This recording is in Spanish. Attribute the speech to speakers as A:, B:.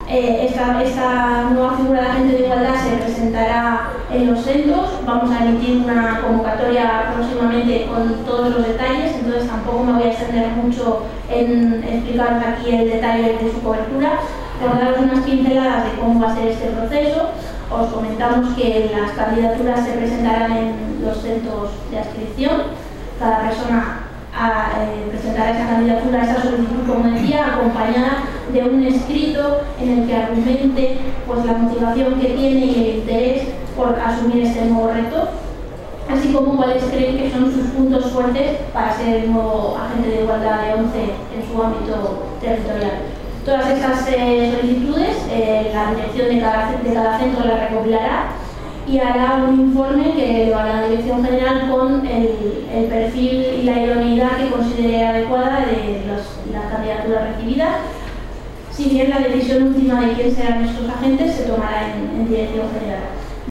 A: Esta nueva figura de agente de igualdad se presentará en los centros. Vamos a emitir una convocatoria próximamente con todos los detalles, entonces tampoco me voy a extender mucho en explicaros aquí el detalle de su cobertura. Por daros unas pinceladas de cómo va a ser este proceso, os comentamos que las candidaturas se presentarán en los centros de adscripción. Cada persona presentará esa candidatura, esa solicitud, como decía, acompañada de un escrito en el que argumente pues, la motivación que tiene y el interés por asumir este nuevo reto, así como cuáles creen que son sus puntos fuertes para ser el nuevo agente de igualdad de ONCE en su ámbito territorial. Todas estas solicitudes, la dirección de cada centro las recopilará y hará un informe que lo hará la Dirección General con el perfil y la idoneidad que considere adecuada de las candidaturas recibidas. Si bien la decisión última de quién serán estos agentes se tomará en Dirección General.